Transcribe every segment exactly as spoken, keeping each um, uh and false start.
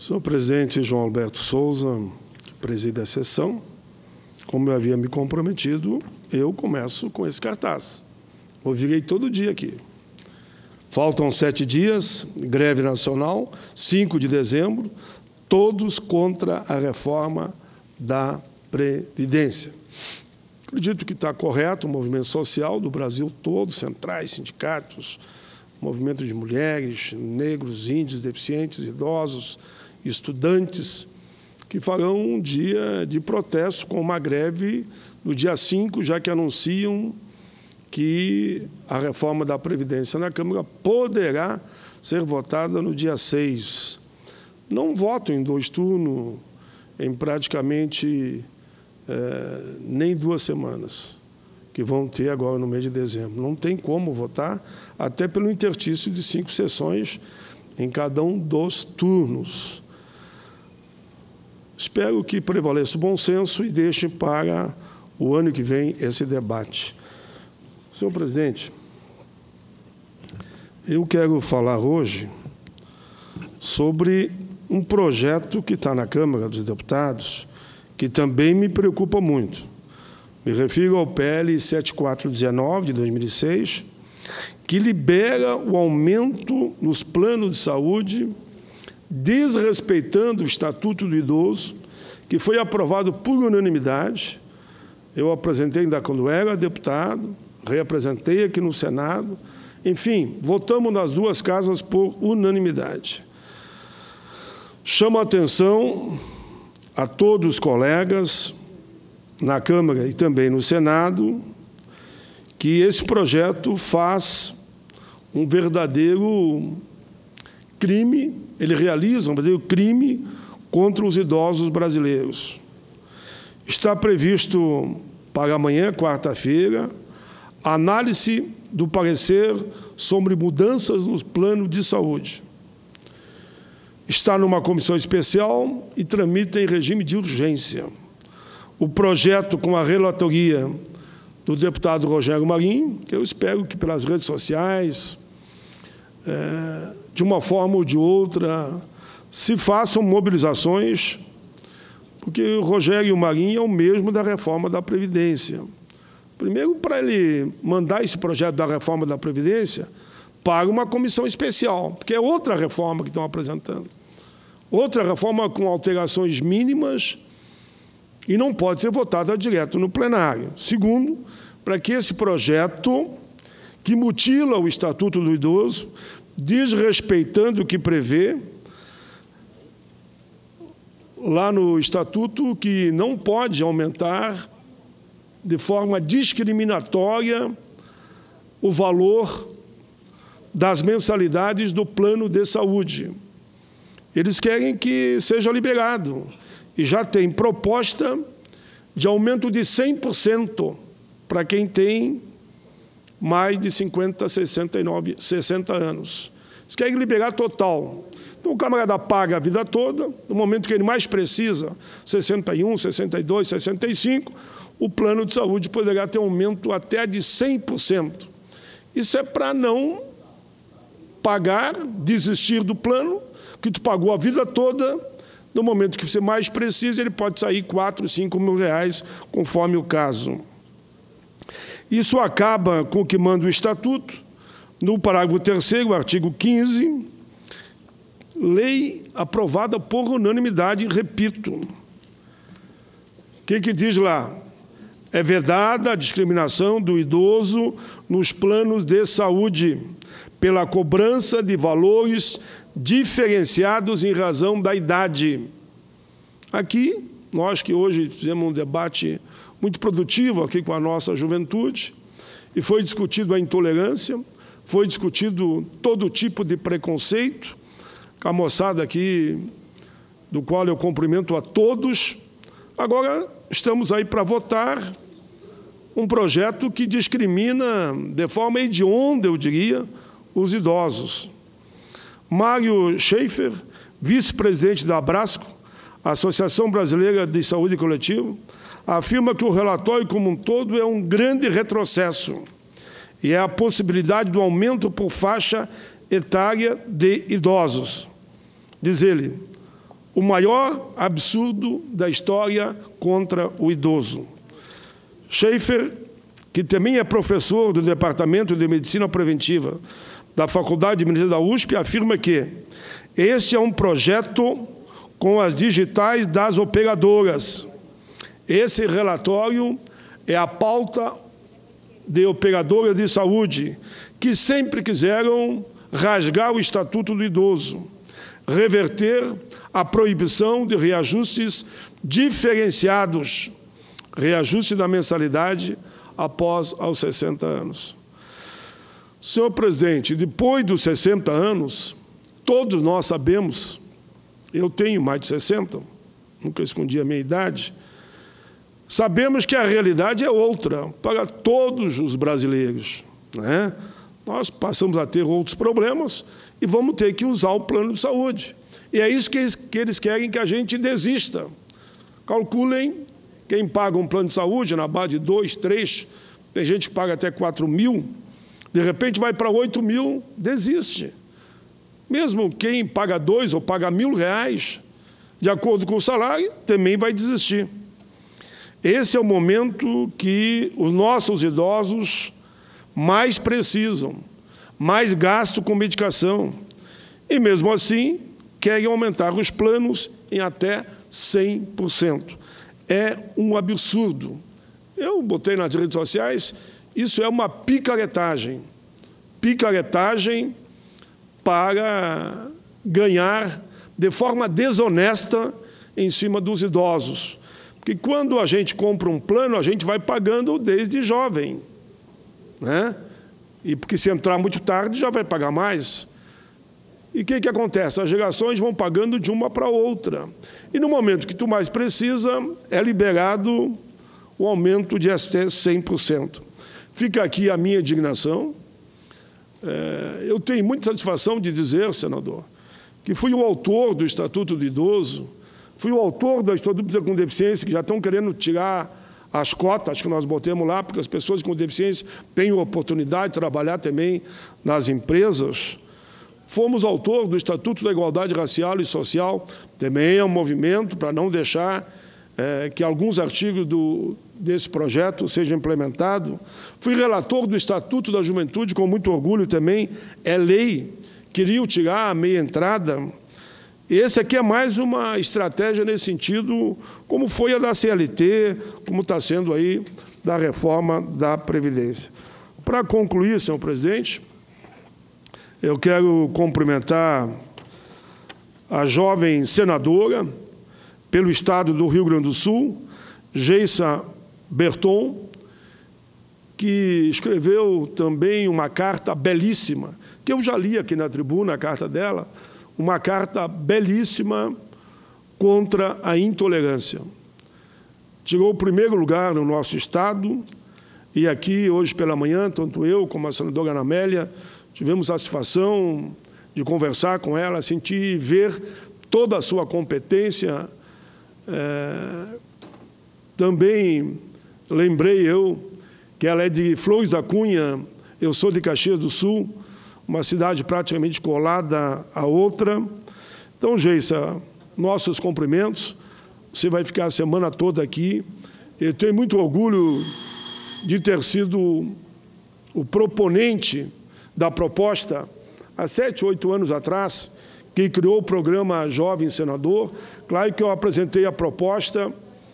Senhor presidente João Alberto Souza, que preside a sessão, como eu havia me comprometido, eu começo com esse cartaz. Ouvirei todo dia aqui. Faltam sete dias, greve nacional, cinco de dezembro, todos contra a reforma da Previdência. Acredito que está correto o movimento social do Brasil todo, centrais, sindicatos, movimento de mulheres, negros, índios, deficientes, idosos, estudantes, que farão um dia de protesto com uma greve no dia cinco, já que anunciam que a reforma da Previdência na Câmara poderá ser votada no dia seis. Não voto em dois turnos, em praticamente é, nem duas semanas, que vão ter agora no mês de dezembro. Não tem como votar, até pelo interstício de cinco sessões em cada um dos turnos. Espero que prevaleça o bom senso e deixe para o ano que vem esse debate. Senhor presidente, eu quero falar hoje sobre um projeto que está na Câmara dos Deputados, que também me preocupa muito. Me refiro ao P L sete mil quatrocentos e dezenove, de dois mil e seis, que libera o aumento nos planos de saúde, desrespeitando o Estatuto do Idoso, que foi aprovado por unanimidade. Eu apresentei ainda quando era deputado, reapresentei aqui no Senado. Enfim, votamos nas duas casas por unanimidade. Chamo a atenção a todos os colegas, na Câmara e também no Senado, que esse projeto faz um verdadeiro crime, ele realiza um verdadeiro crime contra os idosos brasileiros. Está previsto para amanhã, quarta-feira, a análise do parecer sobre mudanças nos planos de saúde. Está numa comissão especial e tramita em regime de urgência. O projeto, com a relatoria do deputado Rogério Marinho, que eu espero que pelas redes sociais, é, de uma forma ou de outra, se façam mobilizações, porque o Rogério Marinho é o mesmo da reforma da Previdência. Primeiro, para ele mandar esse projeto da reforma da Previdência para uma comissão especial, porque é outra reforma que estão apresentando. Outra reforma com alterações mínimas e não pode ser votada direto no plenário. Segundo, para que esse projeto, que mutila o Estatuto do Idoso, desrespeitando o que prevê lá no Estatuto, que não pode aumentar de forma discriminatória o valor das mensalidades do plano de saúde. Eles querem que seja liberado. E já tem proposta de aumento de cem por cento para quem tem mais de cinquenta, sessenta e nove, sessenta anos. Eles querem liberar total. Então, o camarada paga a vida toda, no momento que ele mais precisa, sessenta e um, sessenta e dois, sessenta e cinco, o plano de saúde poderá ter aumento até de cem por cento. Isso é para não pagar, desistir do plano, que tu pagou a vida toda. No momento que você mais precisa, ele pode sair quatro, cinco mil reais, conforme o caso. Isso acaba com o que manda o Estatuto, no parágrafo terceiro, artigo quinze, lei aprovada por unanimidade, repito. O que que diz lá? É vedada a discriminação do idoso nos planos de saúde pela cobrança de valores diferenciados em razão da idade. Aqui, nós que hoje fizemos um debate muito produtivo aqui com a nossa juventude, e foi discutido a intolerância, foi discutido todo tipo de preconceito, com a moçada aqui, do qual eu cumprimento a todos. Agora, estamos aí para votar um projeto que discrimina, de forma hedionda, eu diria, os idosos. Mário Schaefer, vice-presidente da Abrasco, Associação Brasileira de Saúde Coletiva, afirma que o relatório como um todo é um grande retrocesso e é a possibilidade do aumento por faixa etária de idosos. Diz ele, o maior absurdo da história contra o idoso. Schaefer, que também é professor do Departamento de Medicina Preventiva da Faculdade de Medicina da U S P, afirma que esse é um projeto com as digitais das operadoras. Esse relatório é a pauta de operadoras de saúde, que sempre quiseram rasgar o Estatuto do Idoso, reverter a proibição de reajustes diferenciados, reajuste da mensalidade após aos sessenta anos. Senhor presidente, depois dos sessenta anos, todos nós sabemos, eu tenho mais de sessenta, nunca escondi a minha idade, sabemos que a realidade é outra para todos os brasileiros, né? Nós passamos a ter outros problemas e vamos ter que usar o plano de saúde. E é isso que eles, que eles querem que a gente desista. Calculem, quem paga um plano de saúde na base de dois, três, tem gente que paga até quatro mil, de repente vai para oito mil, desiste. Mesmo quem paga dois ou paga mil reais, de acordo com o salário, também vai desistir. Esse é o momento que os nossos idosos mais precisam, mais gasto com medicação. E, mesmo assim, querem aumentar os planos em até cem por cento. É um absurdo. Eu botei nas redes sociais, isso é uma picaretagem. Picaretagem para ganhar de forma desonesta em cima dos idosos. Porque quando a gente compra um plano, a gente vai pagando desde jovem, né? E porque se entrar muito tarde, já vai pagar mais. E o que, que acontece? As gerações vão pagando de uma para outra. E no momento que tu mais precisa, é liberado o aumento de até cem por cento. Fica aqui a minha indignação. É, eu tenho muita satisfação de dizer, senador, que fui o autor do Estatuto do Idoso, fui o autor do Estatuto do Pessoa com Deficiência, que já estão querendo tirar as cotas que nós botemos lá, porque as pessoas com deficiência têm a oportunidade de trabalhar também nas empresas. Fomos autor do Estatuto da Igualdade Racial e Social, também é um movimento para não deixar é, que alguns artigos do, desse projeto sejam implementados. Fui relator do Estatuto da Juventude, com muito orgulho também, é lei, queriam tirar a meia entrada. Esse aqui é mais uma estratégia nesse sentido, como foi a da C L T, como está sendo aí da reforma da Previdência. Para concluir, senhor presidente, eu quero cumprimentar a jovem senadora pelo Estado do Rio Grande do Sul, Geisa Berton, que escreveu também uma carta belíssima, que eu já li aqui na tribuna, a carta dela, uma carta belíssima contra a intolerância. Tirou o primeiro lugar no nosso Estado, e aqui, hoje pela manhã, tanto eu como a senadora Ana Amélia, tivemos a satisfação de conversar com ela, sentir e ver toda a sua competência. É, também lembrei eu que ela é de Flores da Cunha, eu sou de Caxias do Sul, uma cidade praticamente colada à outra. Então, Geisa, nossos cumprimentos. Você vai ficar a semana toda aqui. Eu tenho muito orgulho de ter sido o proponente da proposta, há sete, oito anos atrás, que criou o programa Jovem Senador. Claro que eu apresentei a proposta,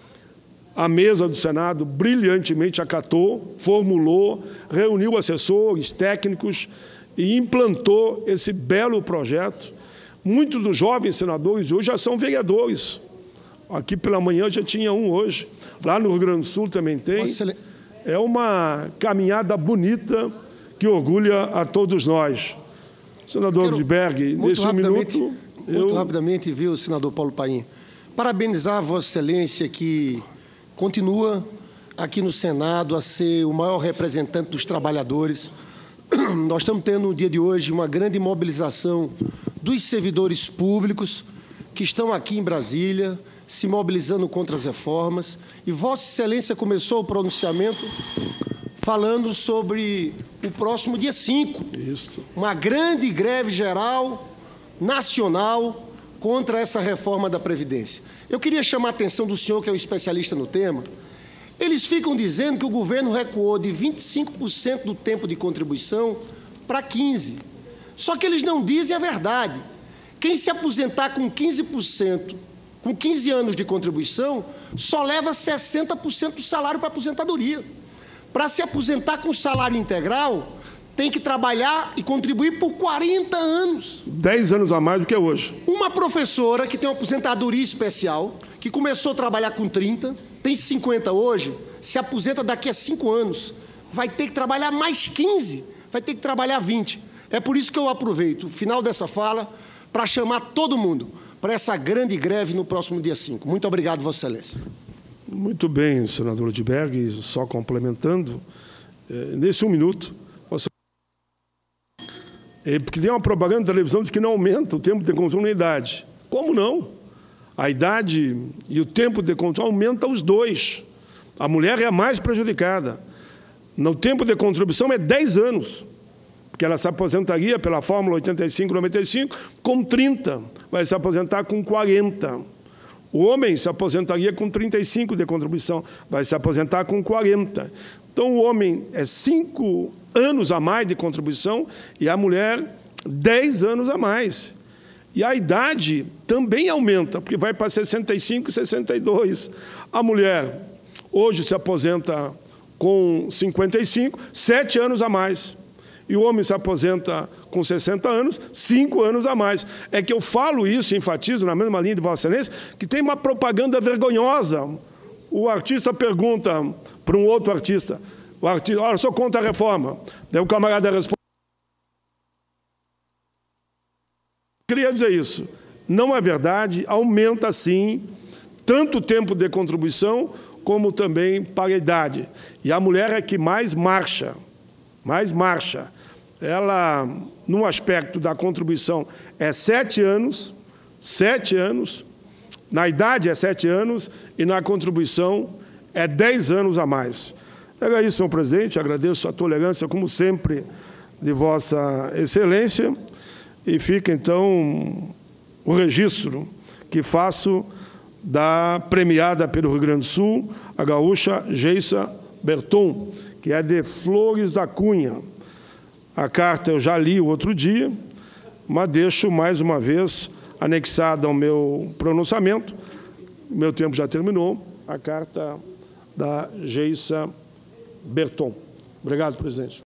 a mesa do Senado brilhantemente acatou, formulou, reuniu assessores, técnicos e implantou esse belo projeto. Muitos dos jovens senadores hoje já são vereadores. Aqui pela manhã já tinha um hoje. Lá no Rio Grande do Sul também tem. É uma caminhada bonita que orgulha a todos nós. Senador Rodberg, nesse um minuto... Muito eu... rapidamente, viu, senador Paulo Paim, parabenizar a Vossa Excelência, que continua aqui no Senado a ser o maior representante dos trabalhadores. Nós estamos tendo no dia de hoje uma grande mobilização dos servidores públicos que estão aqui em Brasília, se mobilizando contra as reformas. E Vossa Excelência começou o pronunciamento falando sobre o próximo dia cinco. Isso. Uma grande greve geral nacional contra essa reforma da Previdência. Eu queria chamar a atenção do senhor, que é um especialista no tema. Eles ficam dizendo que o governo recuou de vinte e cinco por cento do tempo de contribuição para quinze por cento. Só que eles não dizem a verdade. Quem se aposentar com quinze por cento, com quinze anos de contribuição, só leva sessenta por cento do salário para a aposentadoria. Para se aposentar com salário integral, tem que trabalhar e contribuir por quarenta anos. dez anos a mais do que é hoje. Uma professora que tem uma aposentadoria especial, que começou a trabalhar com trinta, tem cinquenta hoje, se aposenta daqui a cinco anos, vai ter que trabalhar mais quinze, vai ter que trabalhar vinte. É por isso que eu aproveito o final dessa fala para chamar todo mundo para essa grande greve no próximo dia cinco. Muito obrigado, Vossa Excelência. Muito bem, senador Lindbergh, só complementando, nesse um minuto, você... é porque tem uma propaganda da televisão de que não aumenta o tempo de consumo na idade. Como não? A idade e o tempo de consumo aumentam os dois. A mulher é a mais prejudicada. No tempo de contribuição é dez anos, porque ela se aposentaria pela fórmula oitenta e cinco noventa e cinco com trinta, vai se aposentar com quarenta. O homem se aposentaria com trinta e cinco de contribuição, vai se aposentar com quarenta. Então, o homem é cinco anos a mais de contribuição e a mulher dez anos a mais. E a idade também aumenta, porque vai para sessenta e cinco e sessenta e dois. A mulher hoje se aposenta com cinquenta e cinco, sete anos a mais. E o homem se aposenta com sessenta anos, cinco anos a mais. É que eu falo isso, enfatizo, na mesma linha de Vossa Excelência, que tem uma propaganda vergonhosa. O artista pergunta para um outro artista, o artista, olha, eu sou contra a reforma. Daí o camarada responde. Eu queria dizer isso. Não é verdade, aumenta sim, tanto o tempo de contribuição, como também para a idade. E a mulher é que mais marcha, mais marcha. Ela, no aspecto da contribuição, é sete anos, sete anos, na idade é sete anos e na contribuição é dez anos a mais. Era isso, senhor presidente, agradeço a tolerância, como sempre, de Vossa Excelência, e fica, então, o registro que faço da premiada pelo Rio Grande do Sul, a gaúcha Geisa Berton, que é de Flores da Cunha. A carta eu já li o outro dia, mas deixo mais uma vez anexada ao meu pronunciamento, meu tempo já terminou, a carta da Geisa Berton. Obrigado, presidente.